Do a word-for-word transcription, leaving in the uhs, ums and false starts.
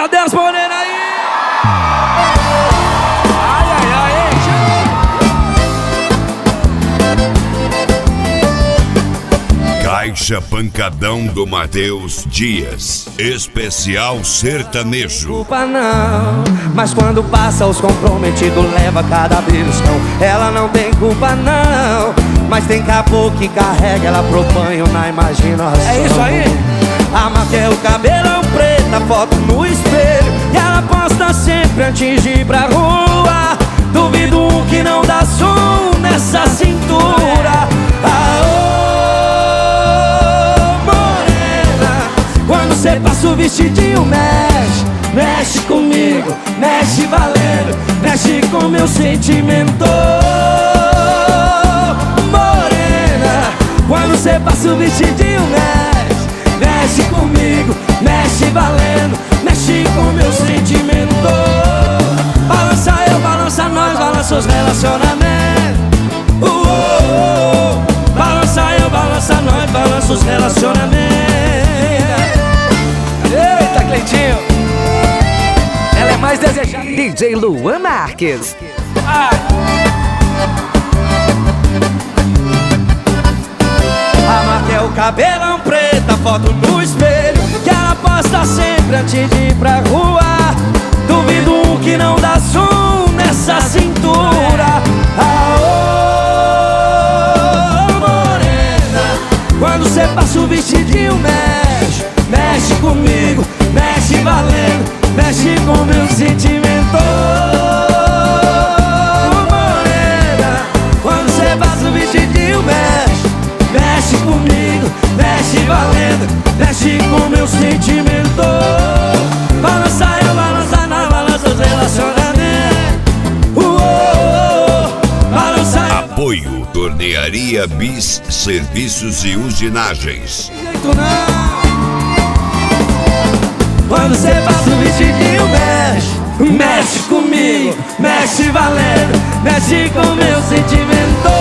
Cadê as morenas aí? Ai, ai, ai, Caixa Pancadão do Matheus Dias, especial sertanejo. Culpa não, mas quando passa os comprometidos leva cada beliscão. Ela não tem culpa não, mas tem caboclo que carrega ela pro banho na imaginação. É isso aí? A marca é o cabelão preto, a foto no espelho, e ela posta sempre antes de ir pra rua. Duvido um que não dá som nessa cintura. Aô, morena, quando cê passa o vestidinho mexe, mexe comigo, mexe valendo, mexe com meu sentimento. Morena, quando cê passa o vestidinho mexe, mexe comigo, mexe valendo, mexe com meu sentimento. Balança eu, balança nós, balança os relacionamentos. uh, uh, uh. Balança eu, balança nós, balança os relacionamentos. Eita, Cleitinho, ela é mais desejada. D J Luan Marques. Ah. A marca é o cabelão preto, a foto no espelho, que ela posta sempre antes de ir pra rua. Duvido um que não dá som nessa cintura. Aô, morena, quando cê passa o vestidinho mexe, mexe comigo, mexe valendo, mexe com meu sentimento. Morena, quando cê passa o vestidinho mexe, mexe comigo, mexe valendo, mexe com meu sentimento. Balança eu, balança na balança os relacionamentos. uh, uh, uh. Balança eu. Apoio Tornearia Bis Serviços e Usinagens. Jeito não. Quando cê passa o vestidinho mexe, mexe comigo, mexe valendo, mexe com meu sentimento.